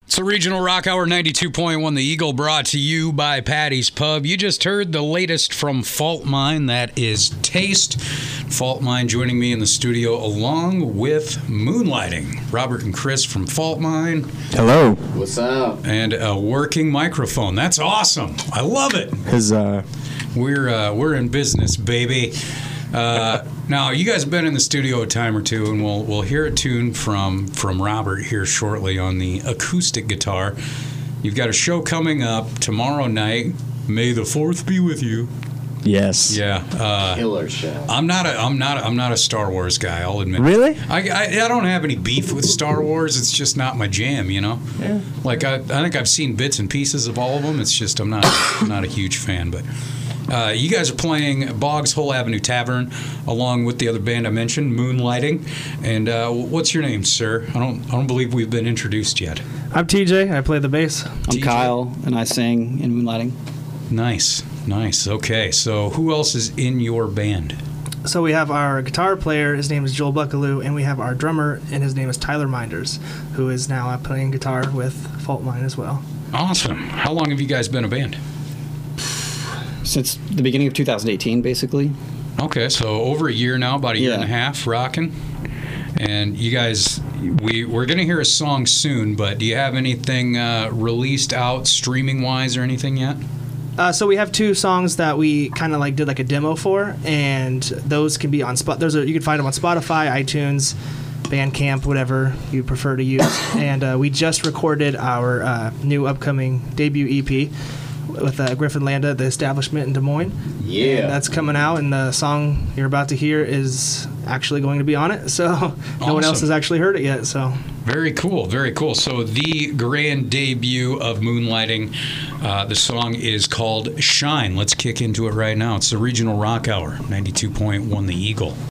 It's the Regional Rock Hour 92.1 The Eagle, brought to you by Patty's Pub. You just heard the latest from Fault Mine, that is Taste. Fault Mine joining me in the studio along with Moonlighting. Robert and Chris from Fault Mine. Hello. What's up? And a working microphone. That's awesome. I love it. We're in business, baby. Now, you guys have been in the studio a time or two, and we'll hear a tune from Robert here shortly on the acoustic guitar. You've got a show coming up tomorrow night. May the 4th be with you. Yes. Yeah. Killer show. I'm not a Star Wars guy, I'll admit. Really? I don't have any beef with Star Wars. It's just not my jam, you know? Yeah. Like, I think I've seen bits and pieces of all of them. It's just I'm not a huge fan, but... you guys are playing Boggs Hole Avenue Tavern along with the other band I mentioned, Moonlighting. And what's your name, sir? I don't believe we've been introduced yet. I'm TJ. I play the bass. I'm TJ. Kyle, and I sing in Moonlighting. Nice. Okay, so who else is in your band? So we have our guitar player. His name is Joel Buckaloo, and we have our drummer, and his name is Tyler Minders, who is now playing guitar with Fault Mine as well. Awesome. How long have you guys been a band? Since the beginning of 2018, basically. Okay, so over a year now, about a year Yeah. and a half, rocking. And you guys, we're going to hear a song soon, but do you have anything released out streaming-wise or anything yet? So we have 2 songs that we kind of did a demo for, and those can be on you can find them on Spotify, iTunes, Bandcamp, whatever you prefer to use. And we just recorded our new upcoming debut EP with Griffin Landa, The Establishment in Des Moines. Yeah. And that's coming out, and the song you're about to hear is actually going to be on it. So no one else Awesome. has actually heard it yet. So Very cool. So the grand debut of Moonlighting, the song is called Shine. Let's kick into it right now. It's the Regional Rock Hour, 92.1 The Eagle.